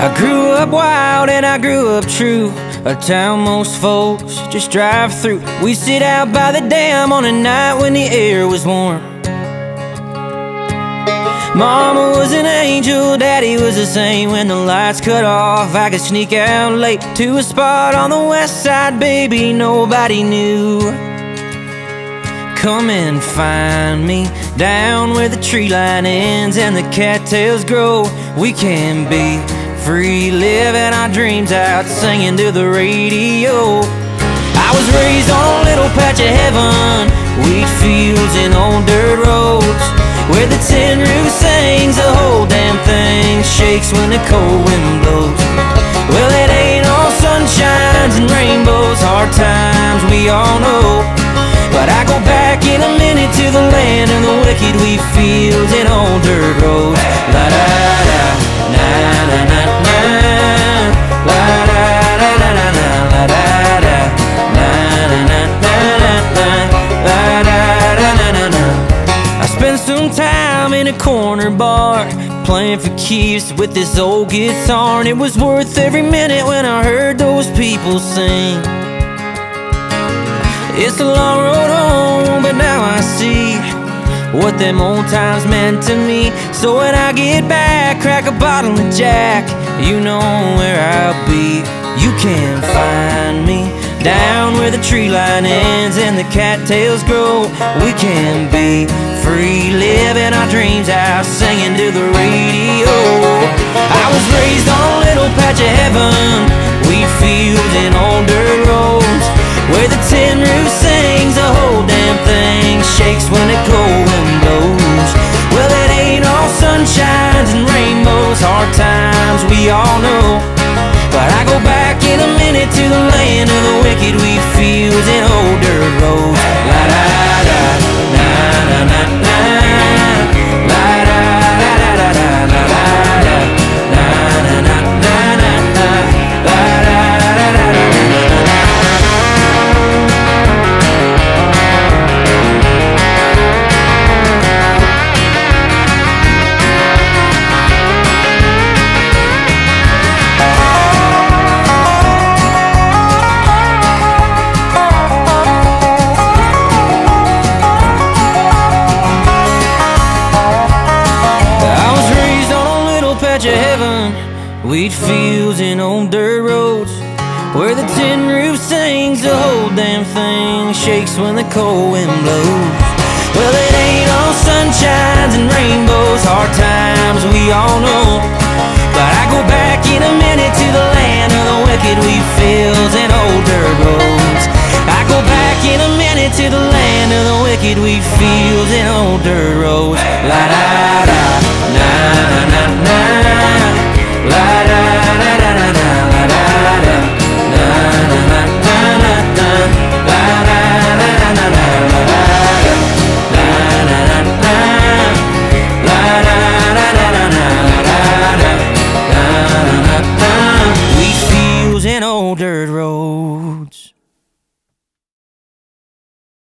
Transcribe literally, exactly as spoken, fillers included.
I grew up wild and I grew up true, a town most folks just drive through. We sit out by the dam on a night when the air was warm. Mama was an angel, Daddy was the same. When the lights cut off, I could sneak out late to a spot on the west side, baby, nobody knew. Come and find me down where the tree line ends and the cattails grow. We can be free, living our dreams out, singing to the radio. I was raised on a little patch of heaven, wheat fields and old dirt roads, where the tin roof sings, the whole damn thing shakes when the cold wind blows. Well, it ain't all sunshines and rainbows, hard times we all know, but I go back in a minute to the land of the wicked, wheat fields and old dirt roads. La da da, na na na na, la da da da da da, la da da, na na na na na, la da da da da da. I spent some time in a corner bar, playing for keeps with this old guitar, and it was worth every minute when I heard those people sing. It's a long road home, but now I see what them old times meant to me. So when I get back, crack a bottle of Jack, you know where I'll be. You can find me down where the tree line ends and the cattails grow. We can be free, living our dreams out, singing to the radio. I was raised on a little patch of heaven, wheat fields and old dirt roads, where the tin roof sings, the whole damn thing shakes when the cold wind blows. Well, it ain't all sunshines and rainbows, hard times we all know, but I go back in a minute to the land of the wicked, wheat fields and old dirt roads. La da da, na na na na, la da da da da da, la da da, na na na na na, la da da da da da. Of heaven, wheat fields and old dirt roads, where the tin roof sings, the whole damn thing shakes when the cold wind blows. Well, it ain't all sunshines and rainbows, hard times we all know, but I go back in a minute to the land of the wicked, wheat fields and old dirt roads. I go back in a minute to the land of the wicked, wheat fields and old dirt roads. La da